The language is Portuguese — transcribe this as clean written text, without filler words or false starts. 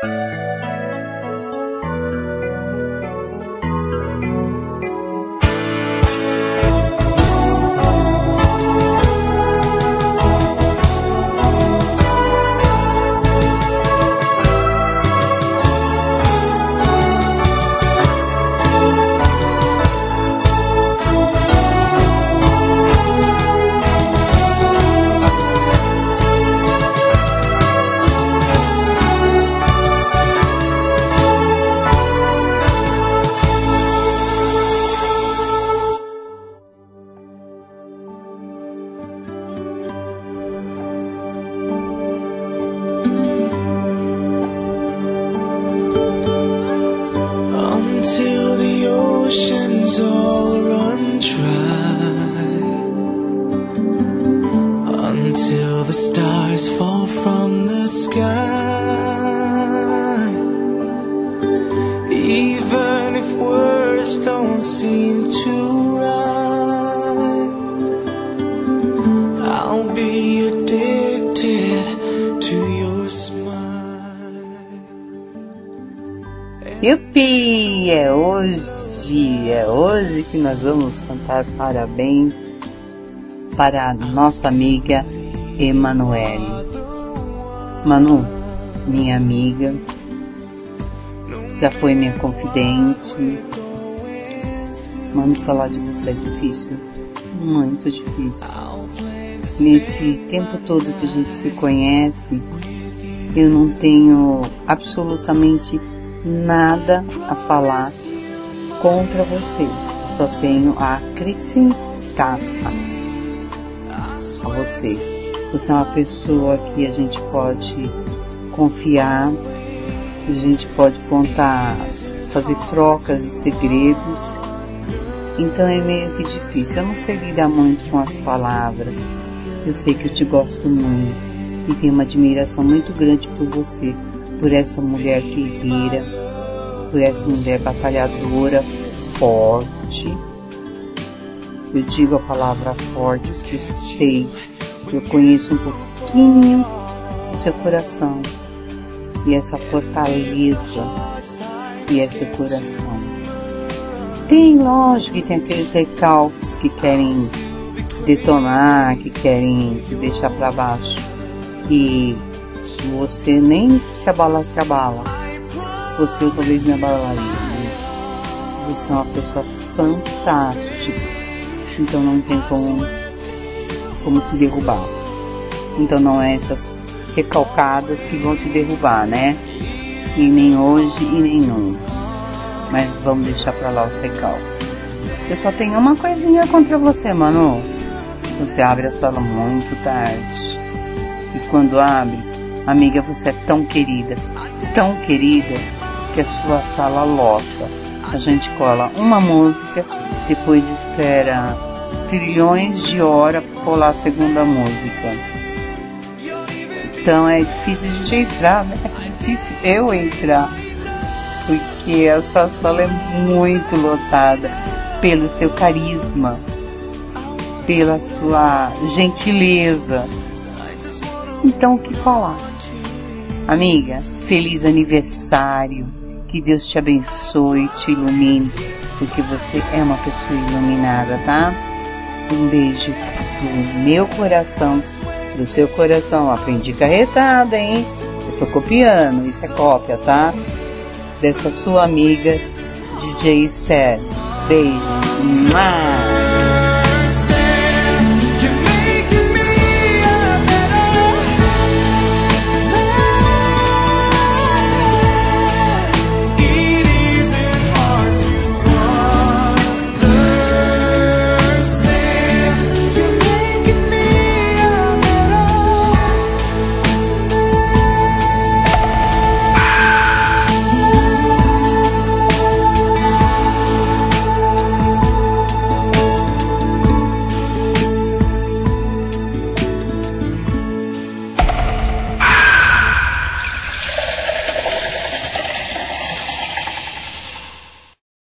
Until the oceans all run dry, until the stars fall from the sky, even if words don't seem to rhyme, I'll be addicted to your smile. Yupi! É hoje que nós vamos cantar parabéns para a nossa amiga Emanuele. Manu, minha amiga, já foi minha confidente. Manu, falar de você é difícil, muito difícil. Nesse tempo todo que a gente se conhece, eu não tenho absolutamente nada a falar contra você, só tenho a acrescentar a você. Você é uma pessoa que a gente pode confiar, a gente pode contar, fazer trocas de segredos. Então é meio que difícil, eu não sei lidar muito com as palavras. Eu sei que eu te gosto muito e tenho uma admiração muito grande por você, por essa mulher guerreira, por essa mulher batalhadora, forte. Eu digo a palavra forte porque eu sei, eu conheço um pouquinho do seu coração e essa fortaleza e esse coração. Tem, lógico, que tem aqueles recalques que querem te detonar, que querem te deixar para baixo, e você nem se abala. Você talvez me abalaria, mas você é uma pessoa fantástica. Então não tem como te derrubar. Então não é essas recalcadas que vão te derrubar, né? E nem hoje e nem nunca. Mas vamos deixar pra lá os recalques. Eu só tenho uma coisinha contra você, Manu. Você abre a sala muito tarde. E quando abre, amiga, você é tão querida, que a sua sala lota. A gente cola uma música, depois espera trilhões de horas para colar a segunda música. Então é difícil a gente entrar, né? É difícil eu entrar, porque essa sala é muito lotada pelo seu carisma, pela sua gentileza. Então o que falar? Amiga, feliz aniversário, que Deus te abençoe, te ilumine, porque você é uma pessoa iluminada, tá? Um beijo do meu coração, do seu coração. Aprendi carretada, hein? Eu tô copiando, isso é cópia, tá? Dessa sua amiga DJ Esther. Beijo.